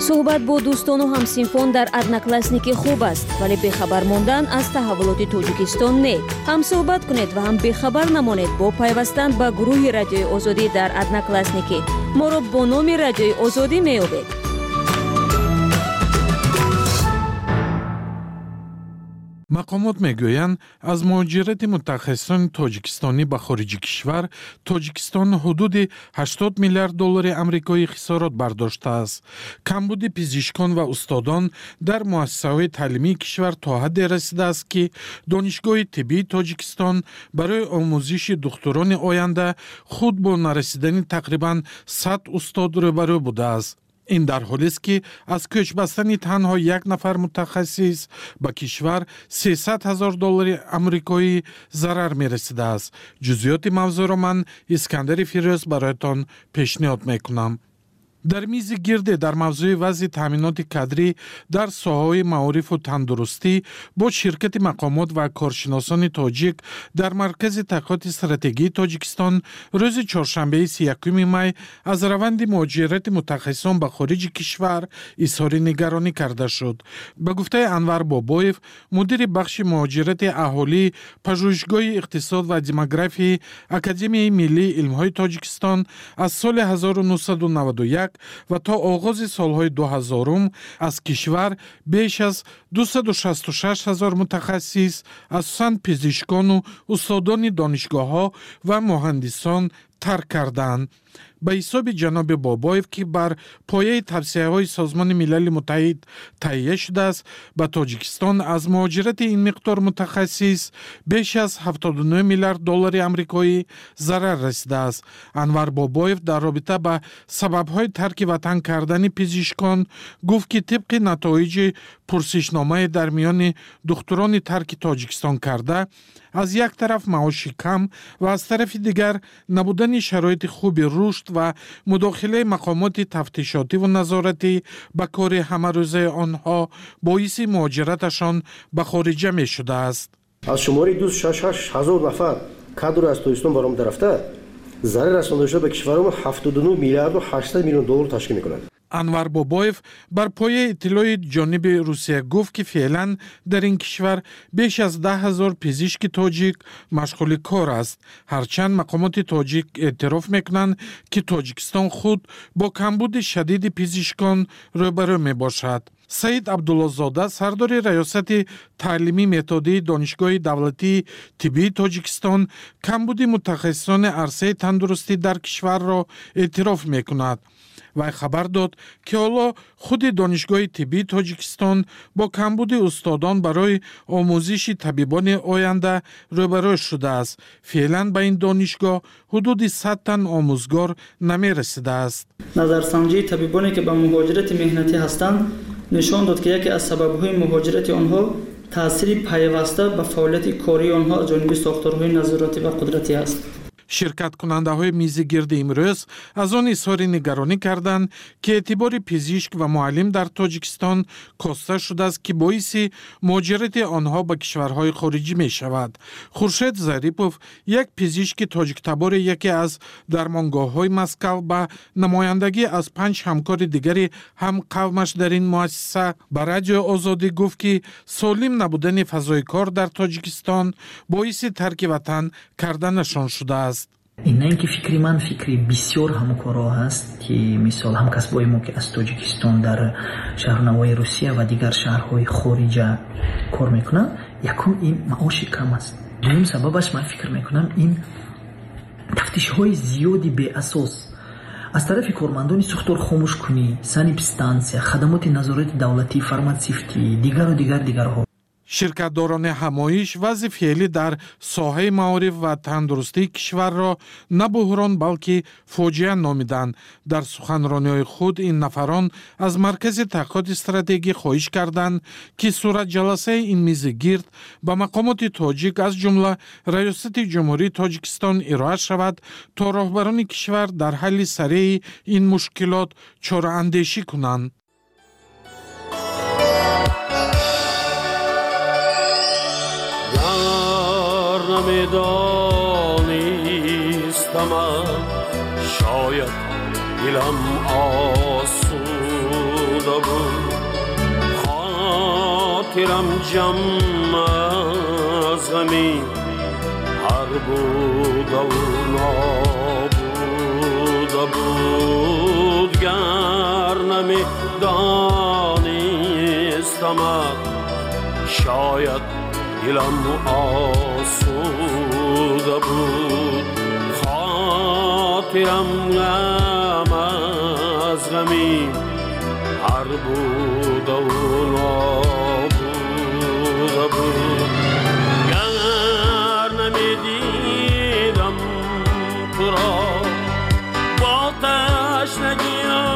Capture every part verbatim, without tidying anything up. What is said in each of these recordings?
суҳбат бо дӯстону ҳамсинфон дар одноклассники хуб аст, вале бехабар мондан аз таҳаввулоти Тоҷикистон не. ҳам суҳбат кунед ва ҳам бехабар намонед бо пайвастан ба гурӯҳи Радиои Озодӣ дар одноклассники. моро бо номи Радиои Озодӣ меёбед. мақомот мегӯянд аз муҳоҷирати мутахассисони тоҷикистонӣ ба хориҷи кишвар Тоҷикистон ҳудуди ҳаштод миллиард доллари амрикоӣ хисорот бардоштааст. камбуди пизишкон ва устодон дар муассисаҳои таълимии кишвар то ҳадде расидааст, ки донишгоҳи тиббии Тоҷикистон барои омӯзиши духтурони оянда худ бо нарасидани тақрибан сад устод рӯбарӯ будааст. ин дар ҳолест, ки аз кӯчбастани танҳо як нафар мутахассис ба кишвар сесад ҳазор доллари амрикоӣ зарар мерасидааст. ҷузъиёти мавзӯъро ман Искандари Фирӯз бароятон пешниҳод мекунам. дар мизи гирде дар мавзӯи вазъи таъминоти кадрӣ дар соҳаҳои маорифу тандурустӣ бо ширкати мақомот ва коршиносони тоҷик дар маркази таҳқиқоти стратегии Тоҷикистон рӯзи чоршанбеи си и якуми май аз раванди муҳоҷирати мутахассисон ба хориҷи кишвар изҳори нигаронӣ карда шуд. ба гуфтаи Анвар Бобоев, мудири бахши муҳоҷирати аҳолӣ пажӯҳишгоҳи иқтисод ва демографии Академияи миллии илмҳои Тоҷикистон аз соли ҳазору нуҳсаду наваду як ва то оғози солҳои дуҳазорум аз кишвар беш аз дусаду шасту шаш ҳазор мутахассис, асосан пизишкону устодони донишгоҳҳо ва муҳандисон тарк карданд. ба ҳисоби ҷаноби Бобоев, ки бар пояи тавсияҳои Созмони Милали Муттаҳид таҳия шудааст, ба Тоҷикистон аз муҳоҷирати ин миқдор мутахассис беш аз ҳафтоду нӯ миллиард доллари амрикоӣ зарар расидааст. Анвар Бобоев дар робита ба сабабҳои тарки ватан кардани пизишкон гуфт, ки тибқи натоиҷи пурсишномае дар миёни духтурони тарки Тоҷикистон карда, аз як тараф маоши кам ва аз тарафи дигар набудани шароити хуби рушд ва мудохилаи мақомоти тафтишотиву назоратӣ ба кори ҳамарӯзаи онҳо боиси муҳоҷираташон ба хориҷа мешудааст. аз шумори дусад шаш ҳазор нафар кадр аз Тоҷикистон баромада рафта зарар расонда шуда ба кишварумон ҳафтоду нӯ миллиарду ҳаштсад миллион доллар ташкил мекунад. Анвар Бобоев бар пояи иттилои ҷониби Русия гуфт, ки феълан дар ин кишвар беш аз даҳ ҳазор пизишки тоҷик машғули кор аст. ҳарчанд мақомоти тоҷик эътироф мекунанд, ки Тоҷикистон худ бо камбуди шадиди пизишкон рӯбарӯ мебошад. Саид Абдуллозода, сардори раёсати таълимии методии Донишгоҳи давлатии тиббии Тоҷикистон, камбуди мутахассисони арсаи тандурустӣ дар кишварро эътироф мекунад. вай хабар дод, ки ҳоло худи Донишгоҳи тиббии Тоҷикистон бо камбуди устодон барои омӯзиши табибони оянда рӯбарӯ шудааст. феълан ба ин донишгоҳ ҳудуди сад тан омӯзгор намерасидааст. назарсанҷии табибоне ки ба муҳоҷирати меҳнатӣ ҳастанд нишон дод, ки яке аз сабабҳои муҳоҷирати онҳо таъсири пайваста ба фаъолияти кории онҳо аз ҷониби сохторҳои назоратӣ ва қудратӣ аст. ширкаткунандаҳои мизи гирди имрӯз аз он изҳори нигаронӣ карданд, ки эътибори пизишк ва муаллим дар Тоҷикистон коста шудааст, ки боиси муҳоҷирати онҳо ба кишварҳои хориҷӣ мешавад. Хуршед Зарипов, як пизишки тоҷиктабори яке аз дармонгоҳҳои Москав, ба намояндагӣ аз панҷ ҳамкори дигари ҳамқавмаш дар ин муассиса ба Радиои Озодӣ гуфт, ки солим набудани фазои кор дар Тоҷикистон боиси тарки ватан карданашон шудааст. ин не ин ки фикри ман фикри бисёр ҳамкоро ҳаст, ки мисол ҳамкасбои мо ки аз Тоҷикистон дар шаҳрнавои Русия ва дигар шаҳрҳои хориҷа кор мекунанд, якум ин маоши кам аст. дуюм сабабаш ман фикр мекунам ин тафтишҳои зиёди беасос аз тарафи кормандони сӯхторхомӯшкунӣ, санэпидстансия, хадамоти назорати давлатӣ, фарматсифтӣ, дигару дигар дигарҳо. ширкатдорони ҳамоиш вазъи феълӣ дар соҳаи маориф ва тандурустии кишварро на буҳрон, балки фоҷиа номиданд. дар суханрониҳои худ ин нафарон аз маркази таҳқиқоти стратегӣ хоҳиш карданд, ки суратҷаласаи ин мизи гирд ба мақомоти тоҷик аз ҷумла раёсати ҷумҳурии Тоҷикистон ироа шавад, то роҳбарони кишвар дар ҳалли сареи ин мушкилот чораандешӣ кунанд. نمیدانستم شاید دلم آسوده بود خاطرم جمع از غمی هر بود و نابود بود گر نمی دانستمت شاید دلم آسوده بود خاطرم غم از غمی هر بود و نابوده بود گر نمیدیدم تو را با تشنگی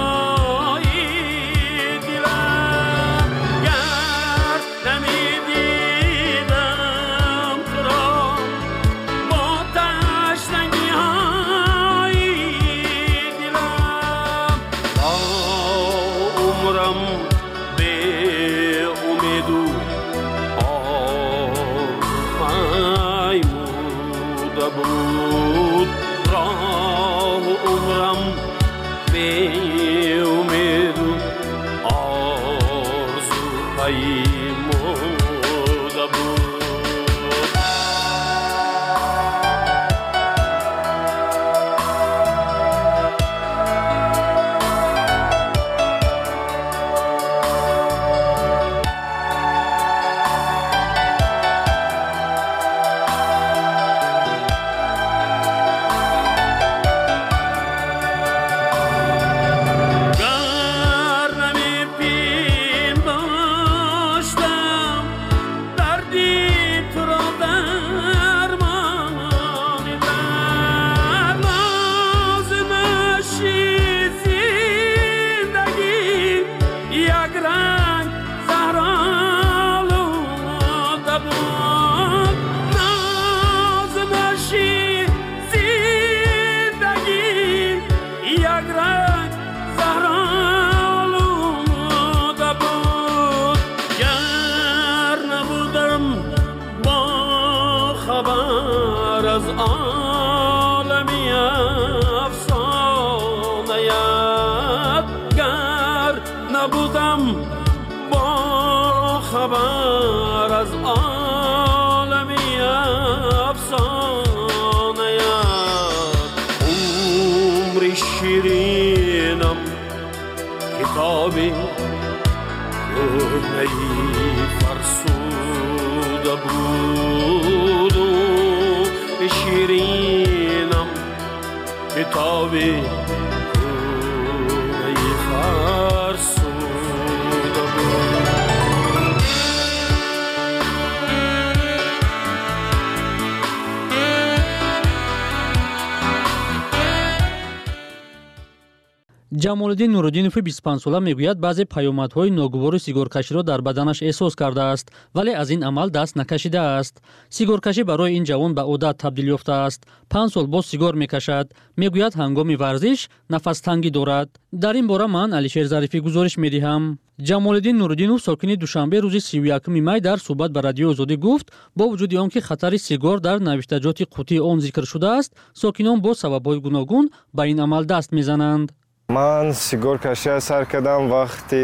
ҷамолиддин нуруддинови бисту панҷ сола мегӯяд баъзе паёмадҳои ногувори сигаркаширо дар баданаш эҳсос кардааст, вале аз ин амал даст накашидааст. Сигаркашӣ барои ин ҷавон ба одат табдил ёфтааст. панҷ сол боз сигор мекашад. Мегӯяд ҳангоми варзиш нафастангӣ дорад. Дар ин бора ман Алишер Зарифӣ гузориш медиҳам. ҷамолиддин нуруддинов сокини Душанбе рӯзи сию якуми май дар суҳбат ба Радиои Озодӣ гуфт, бо вуҷуди он ки хатари сигор дар навиштаҷоти қутии он зикр шудааст, сокинон бо сабабҳои гуногун ба ин амал даст мезананд. Ман сигоркашия сар кардам вақти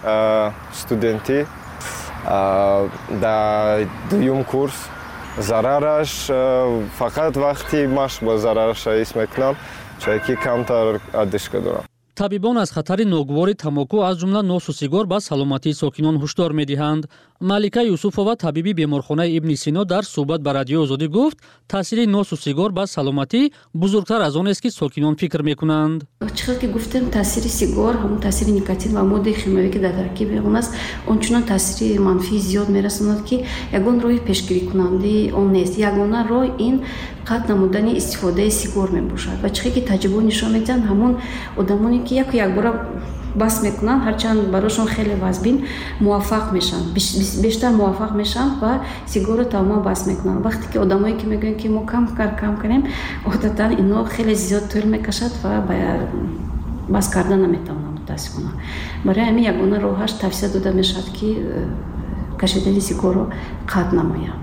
студентӣ дар дуюм курс. Зарараш фақат вақти машқ ба зарараш ҳис мекунам, чунки ки камтар одишка дорам. табибон аз хатари ногувори тамоку аз ҷумла носу сигор ба саломатии сокинон ҳушдор медиҳанд. Малика Юсуфова, табиби беморхонаи Ибни Сино, дар суҳбат ба Радиои Озодӣ гуфт, таъсири носу сигор ба саломатӣ бузургтар аз онест ки сокинон фикр мекунанд. чихел ки гуфтем, таъсири сигор ҳамон таъсири никотин ва моддаи химиявӣ ки дар таркиби он аст, ончунон таъсири манфии зиёд мерасонад ки ягон роҳи пешгирикунандаи он нест. Ягона роҳ ин қатъ намудани истифодаи сигор мебошад ва чихел ки таҷрибаҳо нишон медиҳанд, ҳамон одамоне ки як якбора бас мекунанд, ҳарчанд барошон хеле вазбин, муваффақ мешаванд, бештар муваффақ мешаванд ва сигорро тамоман бас мекунанд. Вақте ки одамое ки мегӯянд ки мо кам кар кам канем, одатан ино хеле зиёд тӯл мекашад ва бас кардан наметавонанд мутаассифона. Барои ҳамин ягона роҳаш тавсия дода мешавад ки кашидани сигорро қатъ намоянд.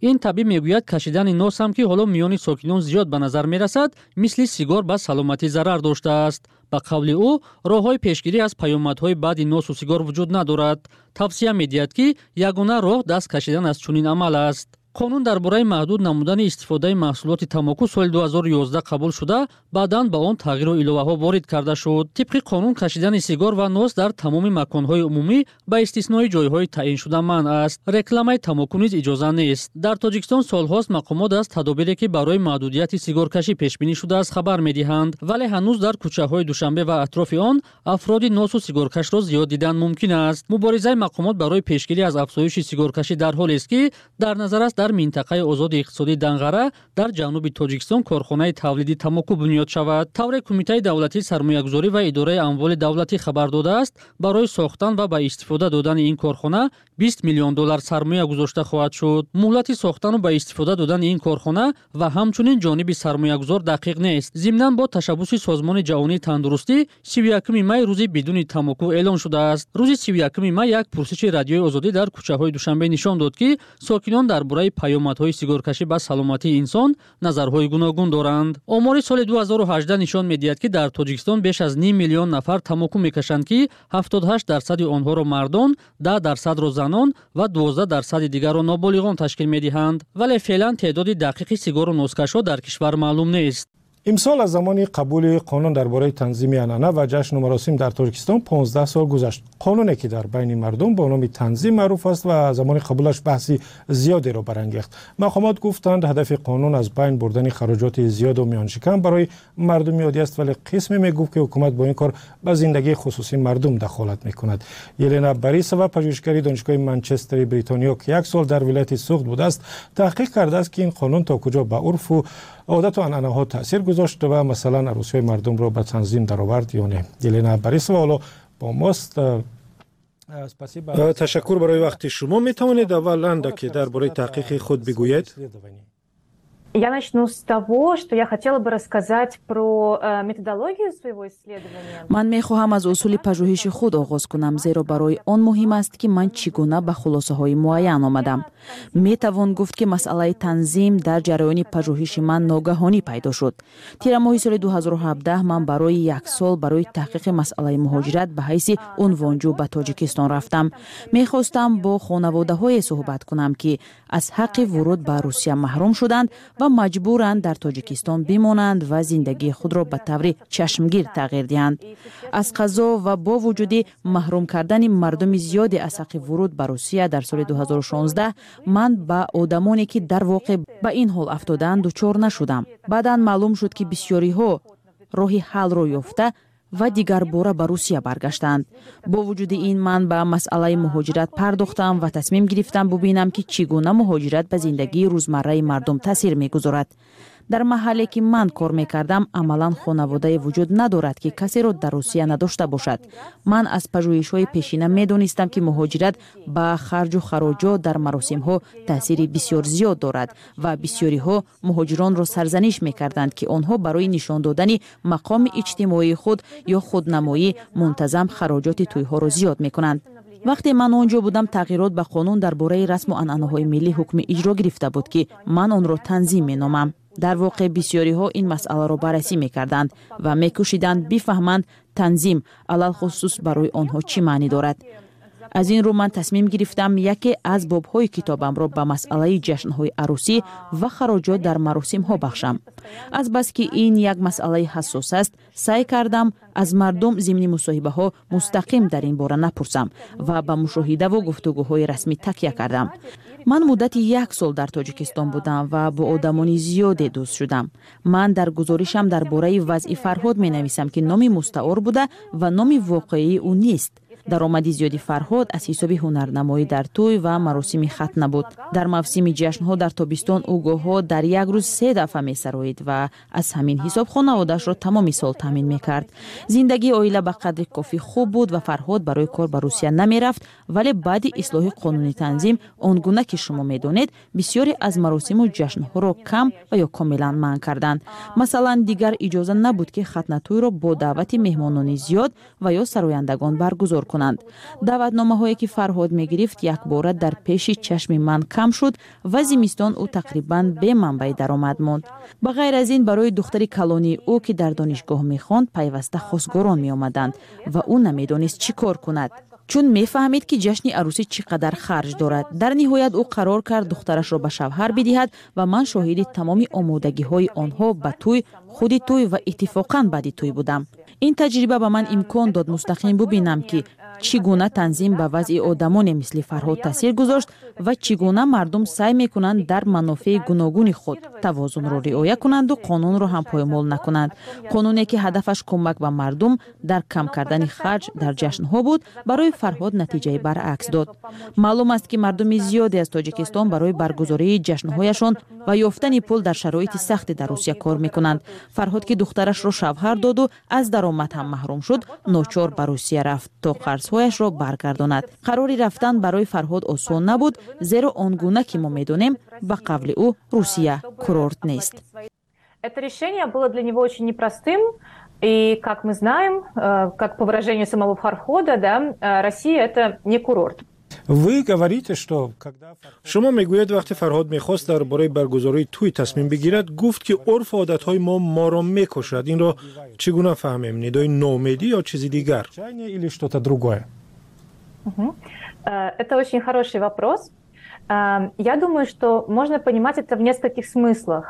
این طبیب میگوید کشیدن نوس هم که حالا میان ساکنان زیاد به نظر میرسد مثل سیگار به سلامتی ضرر داشته است. به قول او راههای پیشگیری از پیامدهای بعدی نوس و سیگار وجود ندارد. توصیه می‌دهد که یگانه راه دست کشیدن از چنین عمل است. قانون درباره محدود نمودن استفاده محصولات تامباکو سال دو هزار و یازده قبول شده، بعداً به آن تغییر و الوه‌ها وارد کرده شد. طبق قانون کشیدن سیگار و نوس در تمام مکان‌های عمومی با استثنای جای‌های تعیین شده منع است. رکلامای تامباکو نیز اجازه نیست. در تاجیکستان سال‌هاست مقامات از تدابیری که برای محدودیت سیگارکشی پیش بینی شده است خبر می‌دهند، ولی هنوز در کوچه‌های دوشنبه و اطراف آن افراد نوس و سیگارکش را زیاد دیدن ممکن است. مبارزه مقامات برای پیشگیری از افزایش سیگارکشی در حالی است که در نظر است در منطقه آزاد اقتصادی دنغره در جنوب تاجیکستان کارخانه تولیدی تامباکو بنیاد شود. طور کمیته دولتی سرمایه‌گذاری و اداره اموال دولتی خبر داده است برای ساختن و به استفاده دادن این کارخانه بیست میلیون دلار سرمایه گذاشته خواهد شد. مهلت ساختن و به استفاده دادن این کارخانه و همچنین جانب سرمایه‌گذار دقیق نیست. ضمناً با تشبث سازمان جهانی تندرستی سی و یکم می روز بدون تامباکو اعلان شده است. روز سی و یکم می یک پرسش رادیوی آزادی در کوچه‌های دوشنبه نشان داد که ساکنان درباره پیامدهای سیگارکشی به سلامتی انسان نظرهای گوناگون دارند. آمار سال دو هزار و هجده نشان می‌دهد که در تاجیکستان بیش از نیم میلیون نفر تامباکو می‌کشند که هفتاد و هشت درصد آنها را مردان، ده درصد را زنان و دوازده درصد دیگر را نابالغان تشکیل می‌دهند. ولی فعلا تعداد دقیق سیگار و نوسکش‌ها در کشور معلوم نیست. امسال از زمان قبول قانون درباره تنظیم عنعنه و جشن و مراسم در تاجیکستان پانزده سال گذشت. قانونی که در بین مردم با نام تنظیم معروف است و زمان قبولش بحثی زیادی را برانگیخت. مقامات گفتند هدف قانون از بین بردن خراجات زیاد و میان شکم برای مردم عادی است، ولی قسمی میگفت که حکومت با این کار به زندگی خصوصی مردم دخالت میکند. یلنا باریسووا پژوهشگر دانشگاه منچستر بریتانیا که یک سال در ولایت سوخت بوده است تحقیق کرده است که این قانون تا کجا به عرف و عادت و عنعنه ها تاثیر گذاشت و مثلا عروسی مردم را به تنظیم درآورد یا نه. یلنا باریسووا حالا با ماست. تشکر برای وقت شما. می توانید اولا که درباره تحقیق خود بگویید؟ Я начну с того, что я хотела бы рассказать про методологию своего исследования. من می‌خواهم از اصول پژوهش خود آغاز کنم، زیرا برای آن مهم است که من چگونه به خلاصه‌های معین آمدم. می‌توان گفت که مسئله تنظیم در جریان پژوهش من ناگهانی پیدا شد. تیر ماه سال دو هزار و هفده من برای یک سال برای تحقیق مسئله مهاجرت به حیث عنوانجو به تاجیکستان رفتم. می‌خواستم با خانواده‌های صحبت کنم که از حق ورود به روسیه محروم شدند و مجبورند در تاجیکستان بمانند و زندگی خود را به طور چشمگیر تغییر دهند. از قضا و با وجود محروم کردن مردم زیادی از حق ورود به روسیه در سال دو هزار و شانزده من با آدمانی که در واقع به این حال افتادند دچار نشدم. بعداً معلوم شد که بسیاری ها راهی حل را یافته و دیگر باره به روسیه برگشتند. با وجود این من به مسئله مهاجرت پرداختم و تصمیم گرفتم ببینم که چگونه مهاجرت به زندگی روزمره مردم تاثیر میگذارد. در محلی که من کار میکردم عملا خانواده وجود ندارد که کسی را در روسیه نداشته باشد. من از پژوهش‌های پیشینه میدانستم که مهاجرت با خرج و خراجات در مراسم ها تاثیر بسیار زیاد دارد و بسیاری ها مهاجران را سرزنش میکردند که آنها برای نشان دادن مقام اجتماعی خود یا خودنمایی منتظم خراجات توی‌ها را زیاد میکنند. وقتی من آنجا بودم تغییرات به قانون درباره رسم و عنعنه‌های ملی حکم اجرا گرفته بود که من آن را تنظیم مینامم. در واقع بسیاری ها این مسئله را بررسی میکردند و میکوشیدند بفهمند تنظیم علل خصوص برای آنها چی معنی دارد. از این رو من تصمیم گرفتم یکی از باب‌های کتابم را به مسئله جشن‌های عروسی و خراجات در مراسم‌ها بخشم. از بس که این یک مسئله حساس است، سعی کردم از مردم ضمن مصاحبه‌ها مستقیم در این باره نپرسم و به مشاهده و گفتگوهای رسمی تکیه کردم. من مدت یک سال در تاجیکستان بودم و با آدمان زیادی دوست شدم. من در گزارشم درباره وضع فرهاد می‌نویسم که نام مستعار بوده و نام واقعی او نیست. درآمد زیادی فرهاد از حساب هنرنمایی در توی و مراسم ختنه بود. در موسم جشن‌ها در تابستان او گاه‌ها در یک روز سه دفعه می‌سرایید و از همین حساب خانواده‌اش را تمام سال تامین می‌کرد. زندگی عائله به قدر کافی خوب بود و فرهاد برای کار به روسیه نمی‌رفت، ولی بعد اصلاح قانونی تنظیم آنگونه که شما می‌دانید بسیاری از مراسم و جشن‌ها را کم و یا کاملا منع کردند. مثلا دیگر اجازه نبود که ختنه توی را با دعوت مهمانان زیاد و یا سرایندگان برگزار کنند. کنند. دعوتنامه‌هایی که فرهاد می‌گرفت یک بار در پیش چشم من کم شد و زمستان او تقریباً به منبع درآمد ماند. بغیر از این برای دختری کلونی او که در دانشگاه می‌خواند پیوسته خواستگاران می‌آمدند و او نمی‌دانست چی کار کند. چون میفهمید که جشن عروسی چقدر خرج دارد. در نهایت او قرار کرد دخترش را به شوهر بدهد و من شاهد تمام آمادگی‌های آنها به توی، خود توی و اتفاقاً بعد توی بودم. این تجربه به من امکان داد مستقیم ببینم که چگونه تنظیم به وضع آدمان مثل فرهاد تاثیر گذاشت و چگونه مردم سعی میکنند در منافع گوناگون خود توازن را رعایت کنند و قانون را هم پایمال نکنند. قانونی که هدفش کمک به مردم در کم کردن خرج در جشن‌ها بود، برای فرهاد نتیجه برعکس داد. معلوم است که مردم زیادی از تاجیکستان برای برگزاری جشن‌هایشان و یافتن پول در شرایط سخت در روسیه کار میکنند. فرهاد که دخترش را شوهر داد و از درآمد هم محروم شد، ناچار به روسیه رفت تا قرض‌هایش را برگرداند. قراری رفتن برای فرهاد آسان نبود، زیرا آنگونه که ما میدونیم به قول او روسیه کورورت نیست. Это решение было для него очень непростым, и, как мы знаем, как по выражению самого Фархода, да, Россия это не курорт. Вы говорите, что شما میگوید وقتی فرهاد میخواست درباره برگزاری توی تصمیم بگیرد، گفت که عرف و عادتهای ما ما را میکشد. این را چگونه فهمیم؟ ندای نومیدی یا چیزی دیگر؟ Или что-то другое? Это очень хороший вопрос. Я думаю, что можно понимать это в нескольких смыслах.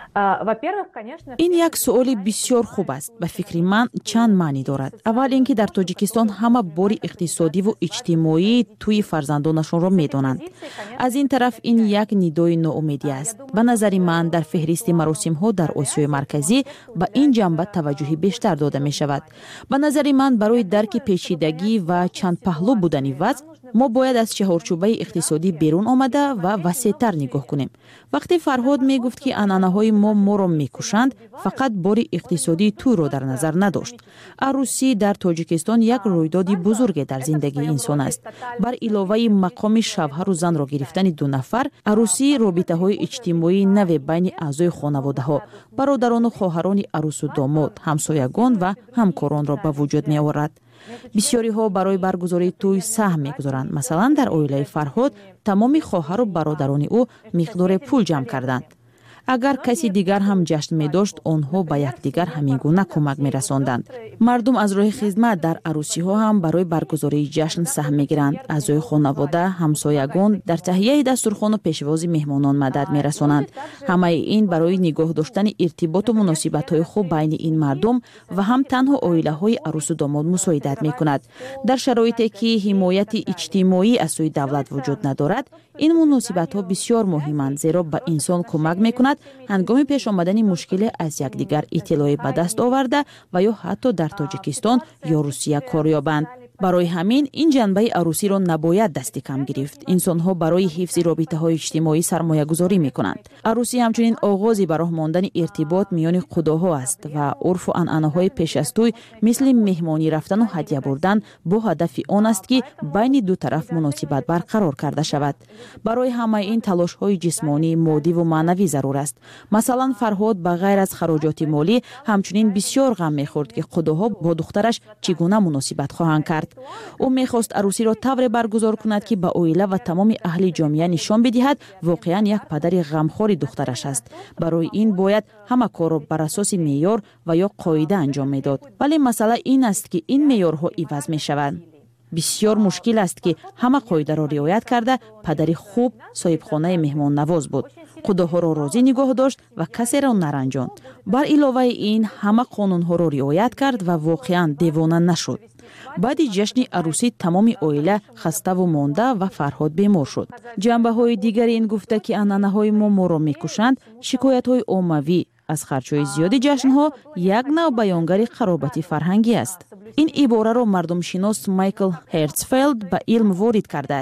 این یک سؤال بسیار خوب است. به فکر من چند معنی دارد. اول اینکه در تاجیکستان همه بار اقتصادی و اجتماعی توی فرزندانشان را میدانند. از این طرف این یک ندای ناامیدی است. به نظر من در فهرست مراسم ها در آسیای مرکزی به این جنبه توجه بیشتر داده می شود. به نظر من برای درک پیچیدگی و چند پهلو بودن وضع، ما باید از چهارچوبه اقتصادی بیرون آمده و وسیع‌تر نگاه کنیم. وقتی فرهاد می گفت که عنعنه‌های ما ما را میکشند، فقط بار اقتصادی تو را در نظر نداشت. عروسی در تاجیکستان یک رویدادی بزرگ در زندگی انسان است. بر علاوه مقام شوهر و زن را گرفتن دو نفر، عروسی رابطه‌های اجتماعی نو بین اعضای خانواده‌ها، برادران و خواهران عروس و داماد، همسایگان و همکاران را به وجود می آورد. بسیاری ها برای برگزاری توی سهم میگذارند. مثلا در عائله فرهاد تمام خواهر و برادران او مقدار پول جمع کردند. اگر کسی دیگر هم جشن می داشت، آنها به یکدیگر همینگونه کمک می رساندند. مردم از راه خدمت در عروسی ها هم برای برگزاری جشن سهم می گیرند. اعضای خانواده، همسایگان در تهیه دسترخوان و پیشواز مهمانان مدد می رسانند. همه این برای نگاه داشتن ارتباط و مناسبت های خوب بین این مردم و هم تنها عائله های عروس و داماد مساعدت می کند. در شرایطی که حمایت اجتماعی از سوی دولت وجود ندارد، این مناسبت ها بسیار مهمند، زیرا به انسان کمک می کند هنگام پیش آمدن مشکل از یکدیگر اطلاع به دست آورده و یا حتی در تاجیکستان یا روسیه کار یابند. برای همین این جنبه عروسی را نباید دست کم گرفت. انسان ها برای حفظ رابطه های اجتماعی سرمایه گذاری می کنند. عروسی همچنین آغازی به راه ماندن ارتباط میان خداها است و عرف و عنعنه های پیش از توی مثل مهمانی رفتن و هدیه بردن با هدف آن است که بین دو طرف مناسبت برقرار کرده شود. برای همه این تلاش های جسمانی، مادی و معنوی ضرور است. مثلا فرهاد به غیر از خراجات مالی همچنین بسیار غم می‌خورد که خداها با دخترش چگونه مناسبت خواهند کرد. او می‌خواست عروسی را طوری برگزار کند که به عائله و تمام اهل جامعه نشان بدهد واقعا یک پدر غمخوار دخترش است. برای این باید همه کار را بر اساس معیار و یا قاعده انجام میداد. ولی مسئله این است که این معیارها عوض می‌شوند. بسیار مشکل است که همه قاعده را رعایت کرده پدری خوب صاحب خانه مهمان نواز بود. خداها را راضی نگاه داشت و کسی را نرنجاند. بر علاوه این همه قانون ها را رعایت کرد و واقعا دیوانه نشد. بعد جشن عروسی تمام عائله خسته و مانده و فرهاد بیمار شد. جنبه های دیگری این گفته که عنعنه های ما ما را میکشند، شکایت های عمومی از خرچ‌های زیادی جشن‌ها یک نوع بیانگر قرابت فرهنگی است. این عباره را مردم شناس مایکل هرتزفلد به علم وارد کرده است.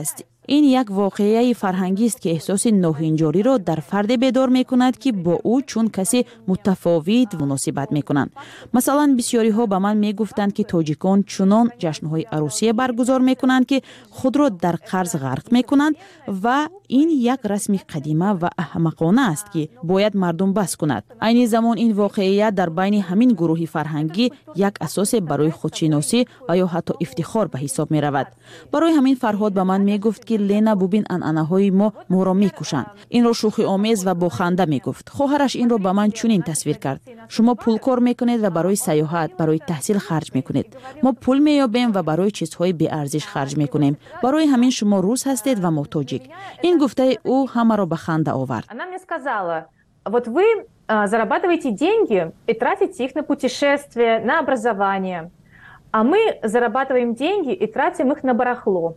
این یک واقعه فرهنگی است که احساس ناهنجاری را در فرد بیدار میکند که با او چون کسی متفاوت مناسبت میکنند. مثلا بسیاری ها به من میگفتند که تاجیکان چنان جشنهای عروسی برگزار میکنند که خود را در قرض غرق میکنند و این یک رسم قدیمه و احمقانه است که باید مردم بس کند. عین زمان این واقعیت در بین همین گروه فرهنگی یک اساس برای خودشناسی و یا حتی افتخار به حساب می رود. برای همین فرهاد به من می گفت که لینا ببین انعنه های ما ما را می کشند. این را شوخی آمیز و با خنده می گفت. خواهرش این را به من چنین تصویر کرد. شما پول کار می کنید و برای سیاحت، برای تحصیل خرج می کنید. ما پول می یابیم و برای چیزهای بی ارزش خرج می کنیم. برای همین شما روس هستید و ما تاجیک. این گفته او همه را به خنده آورد. Она мне сказала: вот вы зарабатываете деньги и тратите их на путешествия, на образование, а мы зарабатываем деньги и тратим их на барахло.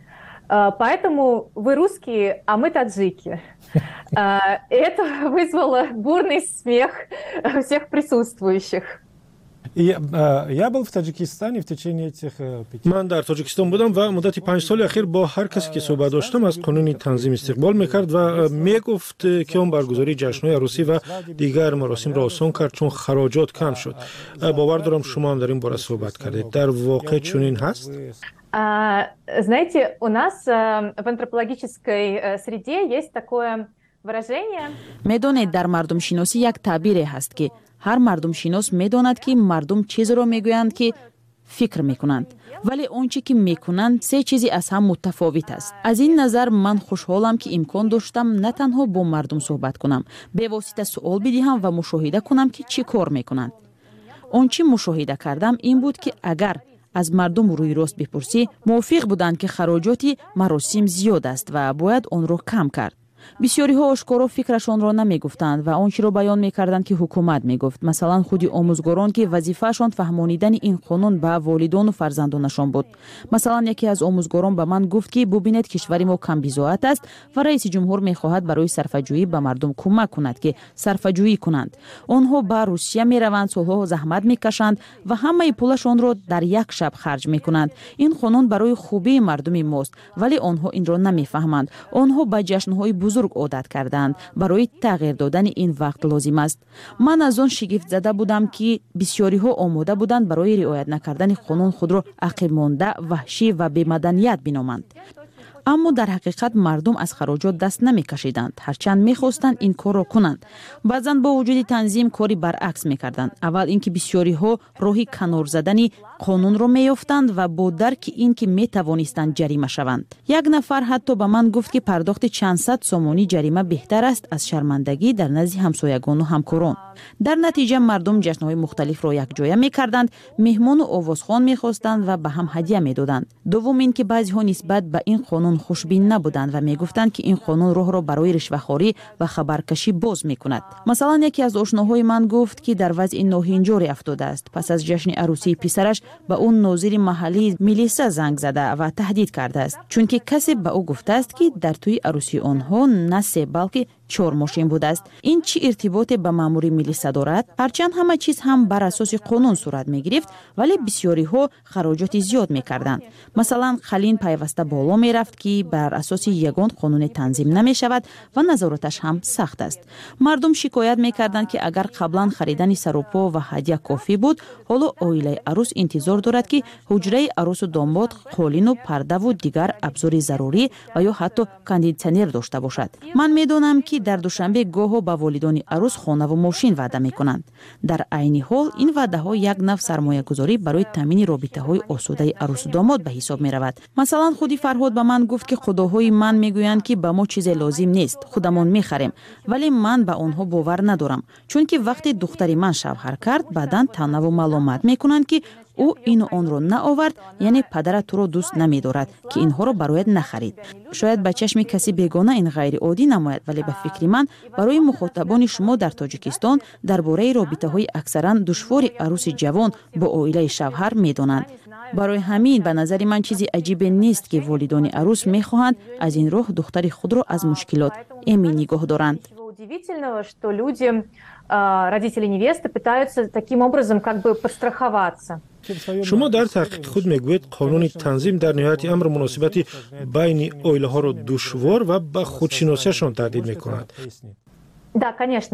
Поэтому вы русские, а мы таджики. Это вызвало бурный смех всех присутствующих. Я был в Таджикистане в течение этих пяти. من در تاجیکستان بودم و مدت پنج سال اخیر با هر کسی که صحبت داشتم از قانون تنظیم استقبال میکرد و میگفت که اون برگزاری جشن‌های عروسی و دیگر مراسم را آسان کرد چون خراجات کم شد. باور دارم شما هم در این باره صحبت کردید. در واقع چنین هست؟ Знаете, у нас в антропологической среде есть такое выражение. میدونید در مردم شناسی یک تعبیری هست که هر مردم شناس میداند که مردم چیز را میگویند که فکر میکنند، ولی آنچه که میکنند سه چیزی از هم متفاوت است. از این نظر من خوشحالم که امکان داشتم نه تنها با مردم صحبت کنم، به واسطه سوال بدهم و مشاهده کنم که چی کار میکنند. آنچه مشاهده کردم این بود که اگر از مردم روی راست بپرسی، موافق بودند که خراجات مراسم زیاد است و باید آن را کم کرد. بسیاری ها آشکارا فکرشان را نمی گفتند و آنچه را بیان می کردند که حکومت می گفت. مثلا خودی آموزگاران که وظیفه‌شان فهمانیدن این قانون به والدان و فرزندانشان بود. مثلا یکی از آموزگاران به من گفت که ببینید کشور ما کم بی‌ضابط است و رئیس جمهور می خواهد برای صرفه‌جویی به مردم کمک کند که صرفه‌جویی کنند. آنها به روسیه می روند، سالها زحمت می کشند و همه پولشان را در یک شب خرج می کنند. این قانون برای خوبی مردم ماست، ولی آنها این را نمی فهمند. آنها به جشن‌های بزرگ عادت کردند. برای تغییر دادن این وقت لازم است. من از آن شگفت زده بودم که بسیاری ها آماده بودند برای رعایت نکردن قانون خود را عقب مانده، وحشی و بی‌مدنیت بنامند. اما در حقیقت مردم از خراجات دست نمی کشیدند، هرچند می خواستند این کار را کنند. بعضاً با وجود تنظیم کاری برعکس می کردند. اول اینکه بسیاری ها راهی کنار زدن قانون را می یافتند و با درک اینکه می توانستند جریمه شوند. یک نفر حتی به من گفت که پرداخت چند صد سومانی جریمه بهتر است از شرمندگی در نزد همسایگان و همکاران. در نتیجه مردم جشن‌های مختلف را یک جایه می کردند، مهمان و آوازخوان می خواستند و به هم هدیه می دادند. دوم اینکه بعضی ها نسبت به این قانون خوشبین نبودند و می گفتند که این قانون راه را برای رشوه‌خواری و خبرکشی باز می کند. مثلا یکی از آشناهای من گفت که در وضع ناهنجاری افتاده است. پس از جشن عروسی پسرش به اون ناظر محلی میلیسا زنگ زده و تهدید کرده است، چون که کسی به او گفته است که در توی عروسی آنها نه سه بلکه چهار ماشین بوده است. این چی ارتباط به مامور میلیسا دارد؟ هرچند همه چیز هم بر اساس قانون صورت می گرفت، ولی بسیاری ها خراجات زیاد می کردند. مثلا خلین پیوسته بالا می رفت که بر اساس یگان قانون تنظیم نمی شود و نظارتش هم سخت است. مردم شکایت می کردند که اگر قبلا خریدن سروپا و هدیه کافی بود، حالا عائله عروس انتظار دارد که حجره عروس و داماد قالین و پرده و دیگر ابزار ضروری و یا حتی کاندیشنر داشته باشد. من می دانم که در دوشنبه گاه به والدان عروس خانه و ماشین وعده می کنند. در عین حال این وعده ها یک نوع سرمایه گذاری برای تامین رابطه های آسوده عروس و داماد به حساب می رود. مثلا خودی فرهاد به من گفت که خداهای من می گویند که به ما چیز لازم نیست، خودمان می خریم، ولی من به آنها باور ندارم، چون که وقتی دختری من شوهر کرد بعداً طعنه و ملامت می کنند که او اینو آن رو نآورد، یعنی پدر تو رو دوست نمی دارد که اینها رو برایت نخرید. شاید به چشم کسی بیگانه این غیر عادی نماید، ولی به فکر من برای مخاطبان شما در تاجیکستان درباره رابطه های اکثرا دشوار عروس جوان با عائله شوهر می دانند. برای همین به نظر من چیزی عجیب نیست که والدان عروس می خواهند از این راه دختر خود را از مشکلات امن نگاه دارند. Удивительного, что люди, родители невесты, пытаются таким образом как бы подстраховаться. شما در تحقیق خود میگویید قانون تنظیم در نهایت امر مناسبت بین اویله ها را دشوار و به خودشناسیشان تهدید میکند. Да, конечно.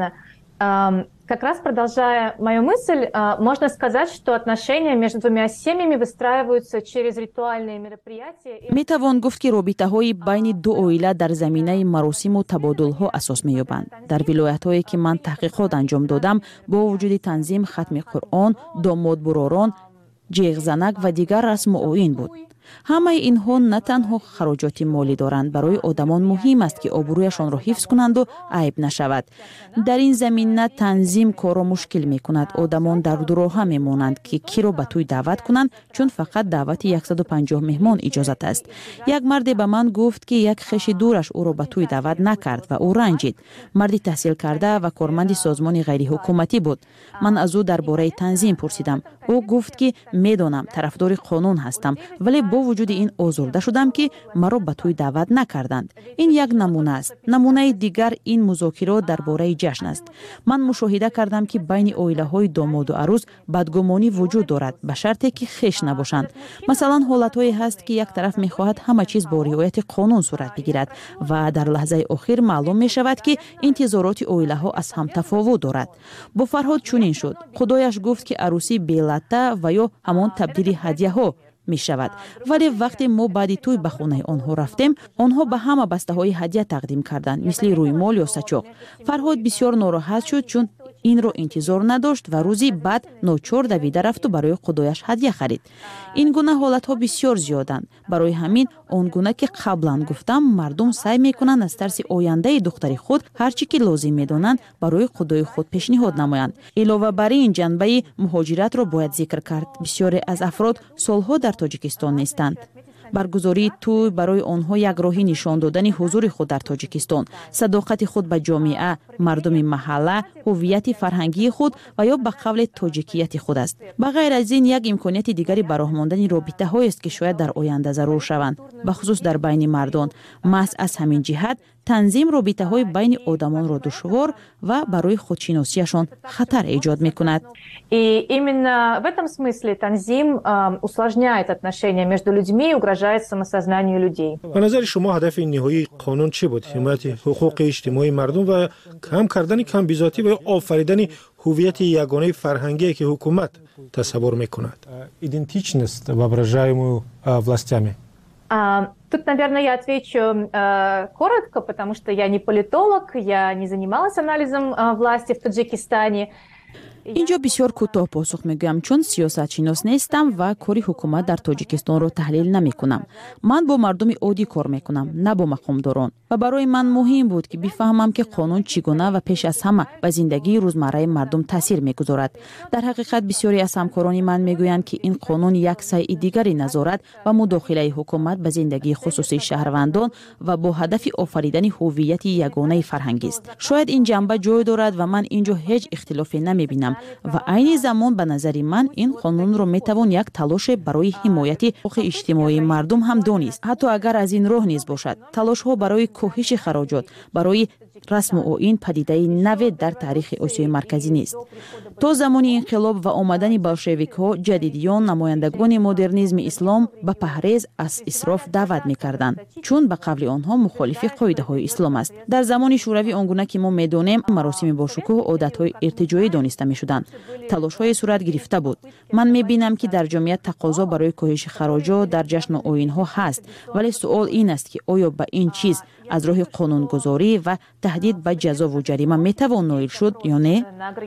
Как раз продолжая мою мысль, можно сказать, что отношения между двумя семьями выстраиваются через ритуальные мероприятия. میتوان گفت که رابطه‌های بین دو عائله در زمینه مراسم و تبادل‌ها اساس می‌یابند. در ولایت‌هایی که من تحقیقات انجام دادم، با وجود تنظیم ختم قرآن، داماد براران، جیغ زنک و دیگر رسم و آیین بود. همه اینها نه تنها خراجات مالی دارند، برای آدمان مهم است که آبرویشان را حفظ کنند و عیب نشود. در این زمینه تنظیم کار را مشکل می کند. آدمان در دو می مانند که کی را به توی دعوت کنند، چون فقط دعوت صد و پنجاه مهمان اجازت است. یک مرد به من گفت که یک خویش دورش او را به توی دعوت نکرد و او رنجید. مردی تحصیل کرده و کارمند سازمان غیر حکومتی بود. من از او درباره تنظیم پرسیدم. او گفت که میدانم طرفدار قانون هستم، ولی با وجود این آزرده شدم که مرا به توی دعوت نکردند. این یک نمونه است. نمونه دیگر این مذاکرات درباره جشن است. من مشاهده کردم که بین عائله‌های داماد و عروس بدگمانی وجود دارد، به شرطی که خویش نباشند. مثلا حالت‌هایی هست که یک طرف می‌خواهد همه چیز با رعایت قانون صورت بگیرد و در لحظه آخر معلوم می‌شود که انتظارات عائله‌ها از هم تفاوت دارد. با فرهاد چنین شد. خدایش گفت که عروسی بلته و یا همان تبدیل هدیه‌ها می شود، ولی وقتی ما بعد توی به خانه آنها رفتیم، آنها به همه بسته های هدیه تقدیم کردند، مثل رویمال یا سچاق. فرهاد بسیار ناراحت شد چون این رو انتظار نداشت و روزی بعد ناچار دویده رفت و برای خدایش هدیه خرید. این گونه حالت ها بسیار زیادند. برای همین آن گونه که قبلا گفتم، مردم سعی میکنند از ترس آینده دختر خود هر چی که لازم میدانند برای خدای خود پیشنهاد نمایند. علاوه بر این جنبه مهاجرت را باید ذکر کرد. بسیاری از افراد سالها در تاجیکستان نیستند. برگزاری توی برای آنها یک راهی نشان دادن حضور خود در تاجیکستان، صداقت خود به جامعه، مردم محله، هویت فرهنگی خود و یا به قول تاجیکیت خود است. به غیر از این یک امکانیت دیگری برای ماندن رابطه هایی است که شاید در آینده ضرور شوند، به خصوص در بین مردان. محض از همین جهت تنظیم رابطه های بین آدمان را دشوار و برای خودشناسیشان خطر ایجاد میکند. И именно в этом смысле танзим усложняет отношения между людьми и угрожает самосознанию людей. به نظر شما هدف نهایی قانون چی بود؟ حمایت حقوق اجتماعی مردم و کم کردن کم بیزاتی و آفریدن هویت یگانه فرهنگی که حکومت تصور میکند. Идентичность, воображаемую властями. А, тут, наверное, я отвечу э, коротко, потому что я не политолог, я не занималась анализом э, власти в Таджикистане. اینجا بسیار کوتاه پاسخ میگویم، چون سیاست شناس نیستم و کاری حکومت در تاجیکستان را تحلیل نمی کنم. من با مردم عادی کار میکنم، نه با مقامداران، و برای من مهم بود که بفهمم که قانون چگونه و پیش از همه به زندگی روزمره مردم تاثیر میگذارد. در حقیقت بسیاری از همکاران من میگویند که این قانون یک سعی دیگری نظارت و مداخله حکومت به زندگی خصوصی شهروندان و با هدف آفریدن هویت یگانه فرهنگی است. شاید این جنبه جای دارد و من اینجا هیچ اختلافی نمیبینم و عین زمان به نظر من این قانون را میتوان یک تلاش برای حمایت حقوق اجتماعی مردم هم دانست، حتی اگر از این راه نیز باشد. تلاش ها برای کاهش خراجات برای رسم و آیین پدیده نو در تاریخ آسیای مرکزی نیست. تا زمان انقلاب و آمدن بلشویک ها، جدیدیان نمایندگان مدرنیسم اسلام به پرهیز از اسراف دعوت میکردند، چون به قول آنها مخالف قاعده های اسلام است. در زمان شوروی آنگونه که ما میدانیم مراسم با شکوه عادت های ارتجاعی دانسته میشدند. تلاش های صورت گرفته بود. من میبینم که در جامعه تقاضا برای کاهش خراجات در جشن و آیین ها هست، ولی سوال این است که آیا به این چیز از راه قانونگذاری و تهدید به جزا و جریمه میتوان نائل شد یا نه؟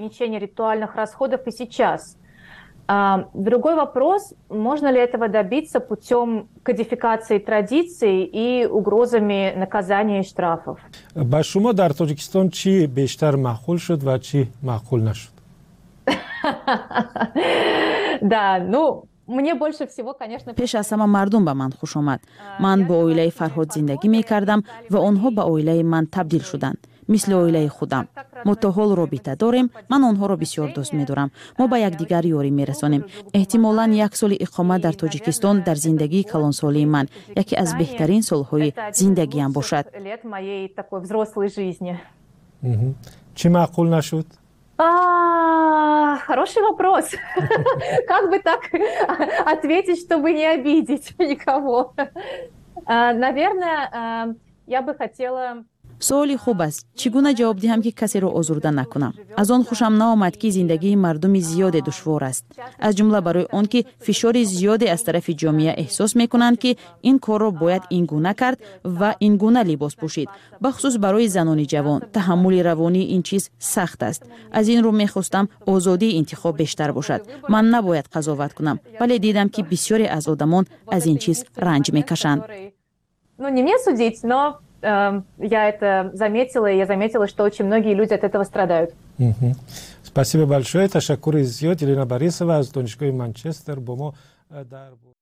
Другой вопрос, можно ли этого добиться путем кодификации традиций и угрозами наказания и штрафов. با شما در تاجیکستان چی بیشتر معقول شد و چی معقول نشد؟ Да, ну мне больше всего, конечно. پیش از همه مردم به من خوش آمد. من با عائله فرهاد زندگی می کردم و آنها به عائله من تبدیل شدند. مثل عائله خودم. ما تا حال رابطه داریم. من آنها را بسیار دوست می دارم. ما با یکدیگر یاری می رسانیم. احتمالاً یک سال اقامت در تاجیکستان در زندگی کلانسالی من یکی از بهترین سالهای زندگیم باشد. چی معقول نشد؟ А, хороший вопрос. Как бы так ответить, чтобы не обидеть никого? Наверное, я бы хотела... суоли хуб аст. Чӣ гуна ҷавоб диҳам, ки касеро озурда накунам? Аз он хушам наомад, ки зиндагии мардуми зиёде душвор аст. Аз ҷумла барои он, ки фишори зиёде аз тарафи ҷомеа эҳсос мекунанд, ки ин корро бояд ин гуна кард ва ин гуна либос пӯшид. Бахусус барои занони ҷавон, таҳаммули равонии ин чиз сахт аст. Аз ин рӯ мехостам озодии интихоб бештар бошад. Ман набояд қазоват кунам, вале дидам, ки бисёре аз одамон аз ин чиз ранҷ мекашанд. Ну, не мне судить, но э, я это заметила, и я заметила, что очень многие люди от этого страдают. Mm-hmm. Спасибо большое. Ташаккури зиёд. Елена Борисова аз донишгоҳи Манчестер бо мо дар